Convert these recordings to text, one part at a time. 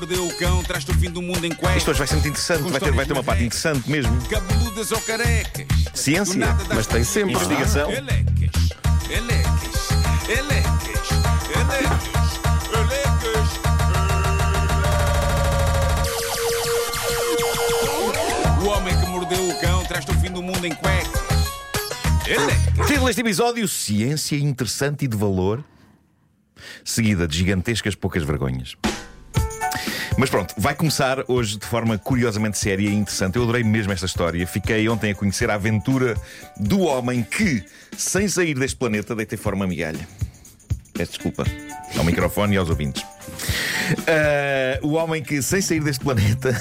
mordeu o cão traz-te o fim do mundo em cuecas. Isto hoje vai ser muito interessante, vai ter uma parte interessante mesmo. Cabeludas ou carecas. Ciência, Do nada das mas tem sempre. investigação. Elecas, elecas, elecas, elecas, elecas. O homem que mordeu o cão traz-te o fim do mundo em cuecas. Elecas. Título deste episódio: Ciência interessante e de valor, seguida de gigantescas poucas vergonhas. Mas pronto, vai começar hoje de forma curiosamente séria e interessante. Eu adorei mesmo esta história. Fiquei ontem a conhecer a aventura do homem que, sem sair deste planeta, deitei fora uma migalha. Peço desculpa ao microfone e aos ouvintes. O homem que, sem sair deste planeta,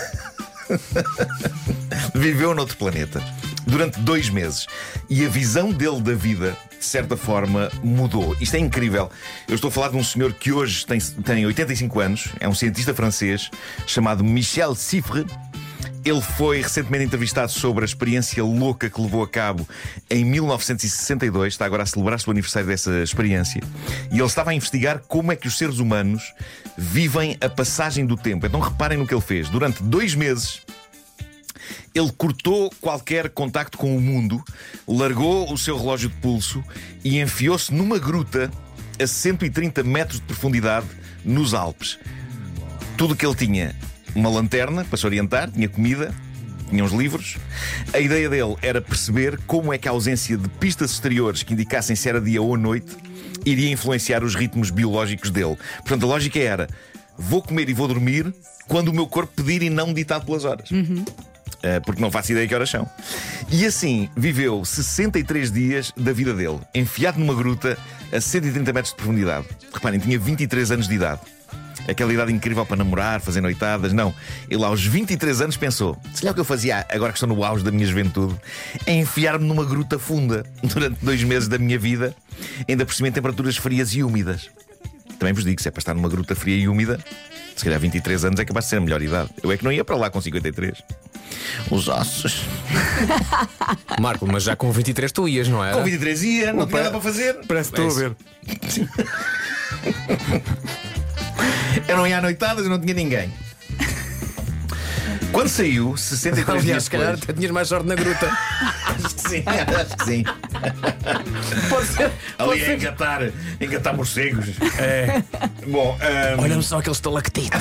viveu noutro planeta durante 2 meses. E a visão dele da vida, de certa forma, mudou. Isto é incrível. Eu estou a falar de um senhor que hoje tem 85 anos. É um cientista francês chamado Michel Siffre. Ele foi recentemente entrevistado sobre a experiência louca que levou a cabo em 1962. Está agora a celebrar-se o aniversário dessa experiência. E ele estava a investigar como é que os seres humanos vivem a passagem do tempo. Então reparem no que ele fez. Durante 2 meses ele cortou qualquer contacto com o mundo, largou o seu relógio de pulso e enfiou-se numa gruta a 130 metros de profundidade nos Alpes. Tudo o que ele tinha: uma lanterna para se orientar, tinha comida, tinha uns livros. A ideia dele era perceber como é que a ausência de pistas exteriores que indicassem se era dia ou noite iria influenciar os ritmos biológicos dele. Portanto, a lógica era: vou comer e vou dormir quando o meu corpo pedir e não ditado pelas horas. Porque não faço ideia que horas são. E assim viveu 63 dias da vida dele, enfiado numa gruta a 130 metros de profundidade. Reparem, tinha 23 anos de idade. Aquela idade incrível para namorar, fazer noitadas. Não, ele aos 23 anos pensou: se calhar o que eu fazia agora que estou no auge da minha juventude é enfiar-me numa gruta funda durante 2 meses da minha vida, ainda por cima em temperaturas frias e úmidas. Também vos digo, se é para estar numa gruta fria e úmida, se calhar 23 anos é capaz de ser a melhor idade. Eu é que não ia para lá com 53. Os ossos. Marco, mas já com 23 tu ias, não é? Com 23 ia, não tinha nada para fazer. Parece que estou a ver. Eu não ia à noitadas, eu não tinha ninguém. Quando saiu, 63 dias Aliás, se calhar depois... até tinhas mais sorte na gruta. Acho que sim, acho que sim. Pode ser. Ali a engatar morcegos. É. Bom, Olha-me só aquele estalactite.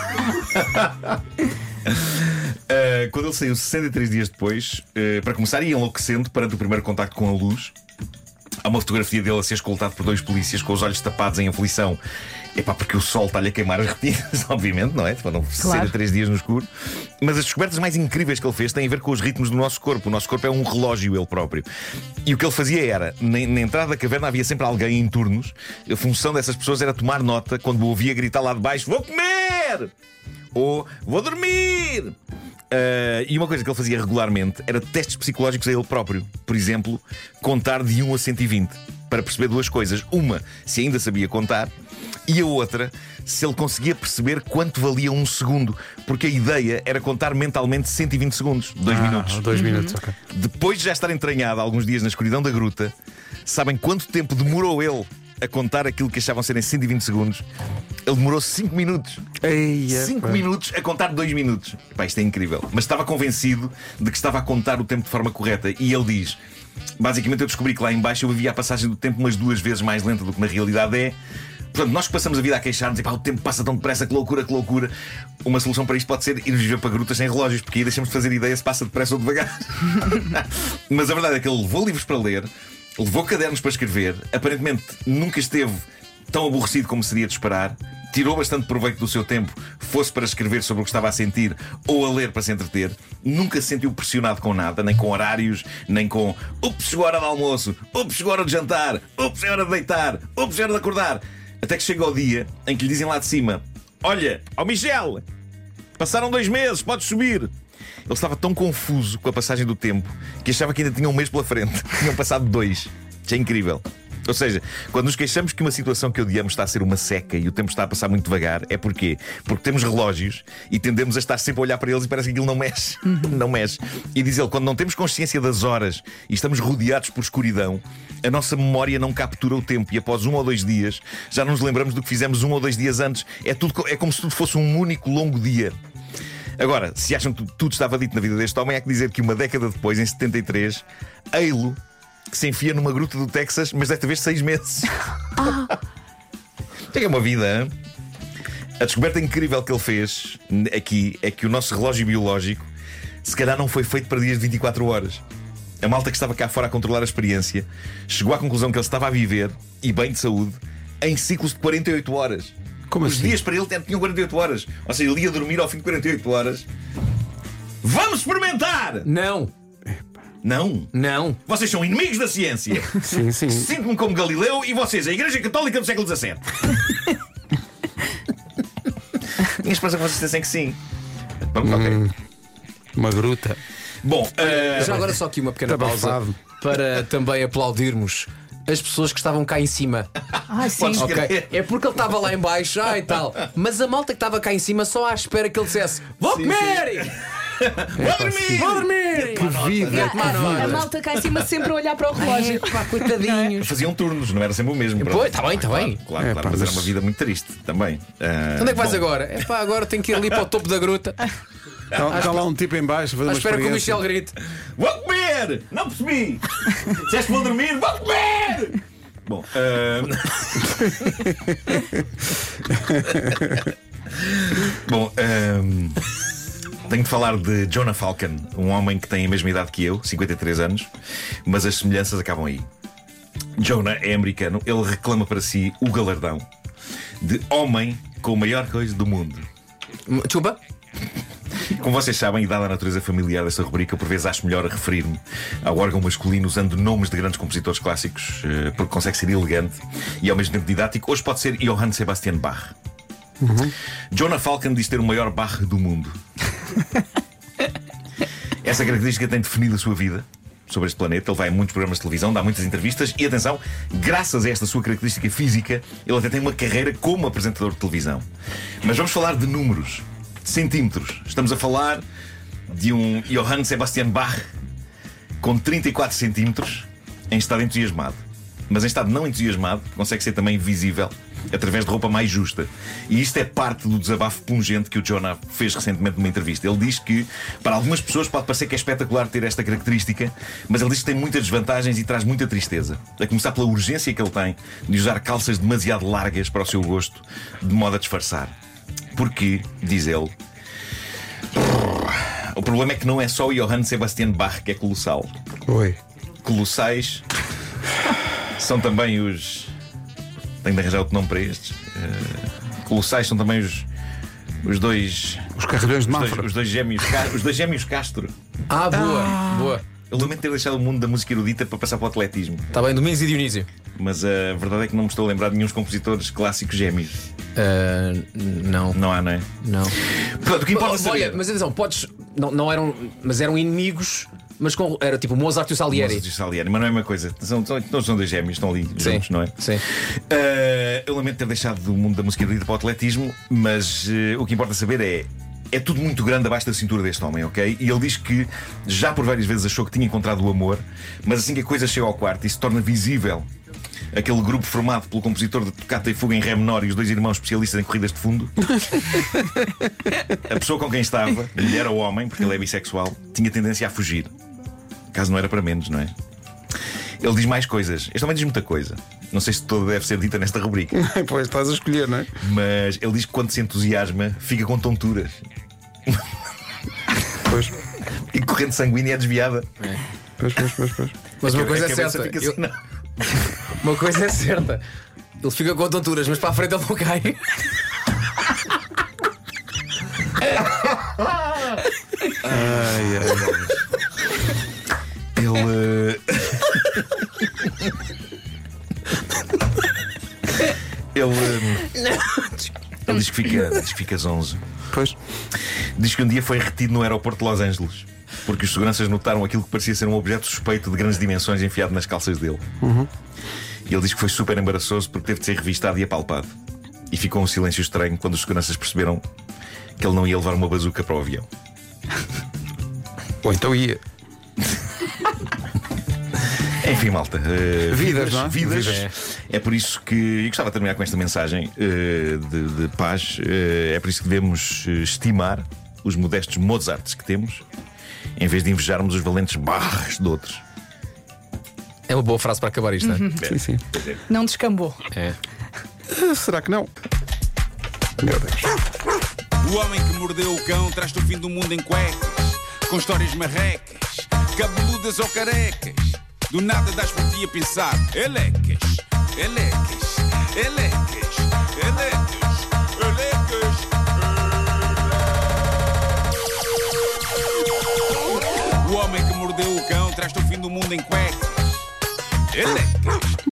quando ele saiu 63 dias depois, para começar, ia enlouquecendo perante o primeiro contacto com a luz. Há uma fotografia dele a ser escoltado por 2 polícias com os olhos tapados em aflição. Epá, porque o sol está-lhe a queimar as retinas, obviamente, não é? Foram 63 dias no escuro. Mas as descobertas mais incríveis que ele fez têm a ver com os ritmos do nosso corpo. O nosso corpo é um relógio, ele próprio. E o que ele fazia era, na entrada da caverna havia sempre alguém em turnos. A função dessas pessoas era tomar nota quando o ouvia gritar lá de baixo: vou comer! Ou vou dormir! E uma coisa que ele fazia regularmente era testes psicológicos a ele próprio. Por exemplo, contar de 1 a 120, para perceber 2 coisas: uma, se ainda sabia contar, e a outra, se ele conseguia perceber quanto valia 1 segundo. Porque a ideia era contar mentalmente 120 segundos, 2 minutos. 2 minutos, ok. Depois de já estar entranhado alguns dias na escuridão da gruta, sabem quanto tempo demorou ele a contar aquilo que achavam serem 120 segundos? Ele demorou 5 minutos. 5 minutos a contar 2 minutos. Pá, isto é incrível. Mas estava convencido de que estava a contar o tempo de forma correta. E ele diz: basicamente, eu descobri que lá em baixo eu vivia a passagem do tempo umas 2 vezes mais lenta do que na realidade é. Portanto, nós que passamos a vida a queixar-nos: o tempo passa tão depressa, que loucura, que loucura. Uma solução para isto pode ser irmos viver para grutas sem relógios, porque aí deixamos de fazer ideia se passa depressa ou devagar. Mas a verdade é que ele levou livros para ler, levou cadernos para escrever. Aparentemente nunca esteve tão aborrecido como seria de esperar. Tirou bastante proveito do seu tempo, fosse para escrever sobre o que estava a sentir ou a ler para se entreter. Nunca se sentiu pressionado com nada, nem com horários, nem com ups, chegou a hora de almoço, ups, chegou a hora de jantar, ups, é hora de deitar, ups, é hora de acordar. Até que chega ao dia em que lhe dizem lá de cima: olha, ó Michel, passaram 2 meses, podes subir. Ele estava tão confuso com a passagem do tempo que achava que ainda tinha 1 mês pela frente. Tinham passado 2. Isto é incrível. Ou seja, quando nos queixamos que uma situação que odiamos está a ser uma seca e o tempo está a passar muito devagar, é porquê? Porque temos relógios e tendemos a estar sempre a olhar para eles e parece que aquilo não mexe. Não mexe. E diz ele, quando não temos consciência das horas e estamos rodeados por escuridão, a nossa memória não captura o tempo e após 1 ou 2 dias já não nos lembramos do que fizemos 1 ou 2 dias antes. É como se tudo fosse um único longo dia. Agora, se acham que tudo estava dito na vida deste homem, há que dizer que uma década depois, em 73, ei-lo que se enfia numa gruta do Texas, mas desta vez 6 meses. É uma vida, hein? A descoberta incrível que ele fez aqui é que o nosso relógio biológico se calhar não foi feito para dias de 24 horas. A malta que estava cá fora a controlar a experiência chegou à conclusão que ele estava a viver, e bem de saúde, em ciclos de 48 horas. Como Os assim? dias para ele tinham 48 horas. Ou seja, ele ia dormir ao fim de 48 horas. Vamos experimentar! Não, Não. não. Vocês são inimigos da ciência. Sim, sim. Sinto-me como Galileu e vocês, a Igreja Católica do século XVII. Tinha esperança que vocês dissessem que sim. Vamos, ok. Uma gruta. Bom, Já agora só aqui uma pequena Está pausa abafado. para também aplaudirmos as pessoas que estavam cá em cima. podes Ok, crer. é porque ele estava lá em baixo e tal. Mas a malta que estava cá em cima só à espera que ele dissesse: vou comer! Vou dormir! Vou dormir! Que vida, que A vida. malta cá em cima sempre a olhar para o relógio. Pá, coitadinhos. Faziam turnos, não era sempre o mesmo. Pois, está bem, está Claro, bem. claro, É, claro, pá, mas era mas- uma vida muito triste também. Onde é que vais Bom, agora? É pá, agora tenho que ir ali para o topo da gruta. Está lá um tipo em baixo a fazer À uma espera que o experiência. Michel grite. Vou comer! Não percebi! Disseste que vou dormir? Vou comer! Bom, Bom, tenho de falar de Jonah Falcon, um homem que tem a mesma idade que eu, 53 anos, mas as semelhanças acabam aí. Jonah é americano, ele reclama para si o galardão de homem com a maior coisa do mundo. Desculpa? Como vocês sabem, e dada a natureza familiar desta rubrica, por vezes acho melhor referir-me ao órgão masculino usando nomes de grandes compositores clássicos, porque consegue ser elegante e ao mesmo tempo didático. Hoje pode ser Johann Sebastian Bach. Jonah Falcon diz ter o maior Bach do mundo. Essa característica tem definido a sua vida sobre este planeta. Ele vai a muitos programas de televisão, dá muitas entrevistas e, atenção, graças a esta sua característica física, ele até tem uma carreira como apresentador de televisão. Mas vamos falar de números, de centímetros. Estamos a falar de um Johann Sebastian Bach com 34 centímetros em estado entusiasmado. Mas em estado não entusiasmado, consegue ser também visível através de roupa mais justa. E isto é parte do desabafo pungente que o Jonah fez recentemente numa entrevista. Ele diz que para algumas pessoas pode parecer que é espetacular ter esta característica, mas ele diz que tem muitas desvantagens e traz muita tristeza. A começar pela urgência que ele tem de usar calças demasiado largas para o seu gosto, de modo a disfarçar. Porque, diz ele, o problema é que não é só o Johann Sebastian Bach que é colossal. Oi. Colossais são também os... Tenho de arranjar outro nome para estes. Colossais são também os dois. Os carrilhões de Mafra. Os dois gêmeos Castro. Ah, boa, boa. Eu lamento ter deixado o mundo da música erudita para passar para o atletismo. Está bem, Domingos e Dionísio. Mas a verdade é que não me estou a lembrar de nenhum compositores clássicos gêmeos. Não, Não há, não é? não. Portanto, o que importa saber. Olha, mas atenção, podes. Não eram. Mas eram inimigos, mas era tipo Mozart e o Salieri. Mozart e Salieri, mas não é uma coisa. São dois gêmeos, estão ali juntos, não é? Sim. Eu lamento ter deixado do mundo da música erudita para o atletismo, mas o que importa saber é tudo muito grande abaixo da cintura deste homem, ok? E ele diz que já por várias vezes achou que tinha encontrado o amor, mas assim que a coisa chega ao quarto e se torna visível aquele grupo formado pelo compositor de Tocata e Fuga em Ré menor e os dois irmãos especialistas em corridas de fundo, a pessoa com quem estava, mulher ou homem, porque ele é bissexual, tinha tendência a fugir. Caso não era para menos, não é? Ele diz mais coisas. Este homem diz muita coisa. Não sei se toda deve ser dita nesta rubrica. Pois estás a escolher, não é? Mas ele diz que quando se entusiasma fica com tonturas Pois. e corrente sanguínea é desviada. Pois. Mas uma A coisa é cabeça certa. fica assim, não. Uma coisa é certa. Ele fica com tonturas, mas para a frente ele não cai. Ele. Ele diz que fica zonzo. Pois. Diz que um dia foi retido no aeroporto de Los Angeles porque os seguranças notaram aquilo que parecia ser um objeto suspeito de grandes dimensões enfiado nas calças dele. E ele diz que foi super embaraçoso porque teve de ser revistado e apalpado. E ficou um silêncio estranho quando os seguranças perceberam que ele não ia levar uma bazuca para o avião. Ou então ia. Enfim, malta, Vidas, não é? vidas. É por isso que. E gostava de terminar com esta mensagem de paz. É por isso que devemos estimar os modestos Mozarts que temos, em vez de invejarmos os valentes Bachs de outros. É uma boa frase para acabar isto, não é? Sim, sim. Não descambou. É. Será que não? Meu Deus. O homem que mordeu o cão traz-te o fim do mundo em cuecas, com histórias marrecas, cabeludas ou carecas. Do nada das por ti a pensar. Elecas, elecas, elecas, elecas, elecas. O homem que mordeu o cão traz-te o fim do mundo em cuecas. Elecas.